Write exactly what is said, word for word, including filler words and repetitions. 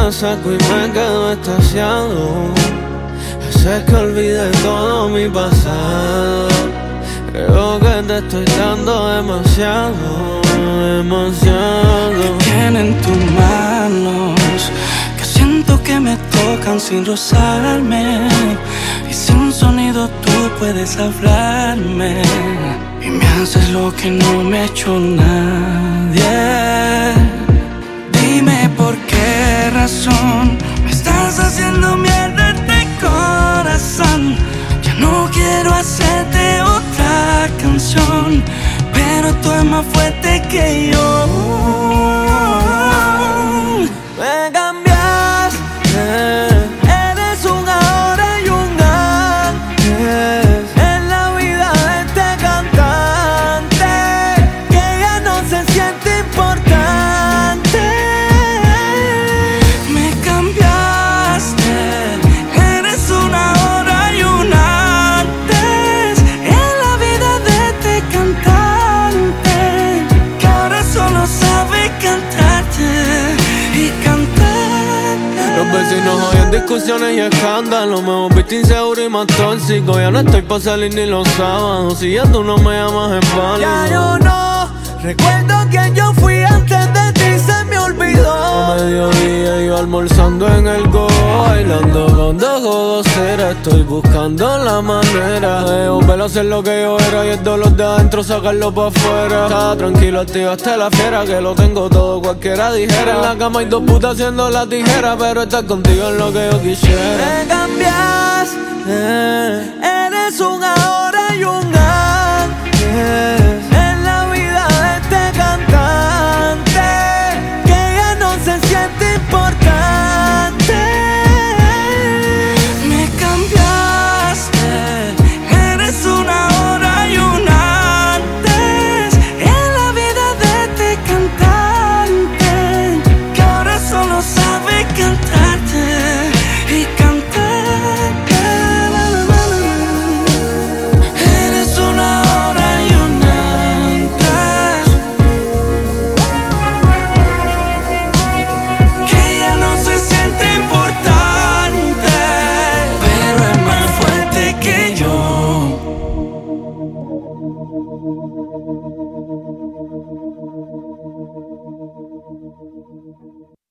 la saco y me quedo extasiado. Haces que olvide todo mi pasado. Creo que te estoy dando demasiado, demasiado. Que tienen tus manos, que siento que me tocan sin rozarme. Y sin un sonido tú puedes hablarme. Y me haces lo que no me ha hecho nadie. Dime por qué razón me estás haciendo mierda este corazón. Ya no quiero hacerte otra canción, pero tú eres más fuerte que yo. Me cambiaste, eres un ahora y un antes en la vida de este cantante, que ya no se siente importante. Me cambiaste, eres un ahora y un antes en la vida de este cantante, que ahora solo sabe cantarte y cantar. Los vecinos oyen discusiones y escándalos. Me volviste inseguro y más tóxico. Ya no estoy pa' salir ni los sábados. Si ya tú no me llamas es válido. Ya yo no recuerdo quién yo fui antes de ti, se me olvidó. A mediodía yo almorzando en el Go, bailando con dos godoceras. Estoy buscando la manera de volver a ser lo que yo era, y el dolor de adentro sacarlo pa' afuera. Estaba tranquilo, activaste la fiera, que lo tengo todo, cualquiera dijera. En la cama hay dos putas haciendo la tijera, pero estar contigo es lo que yo quisiera. Me cambiaste, eres un ahora y un antes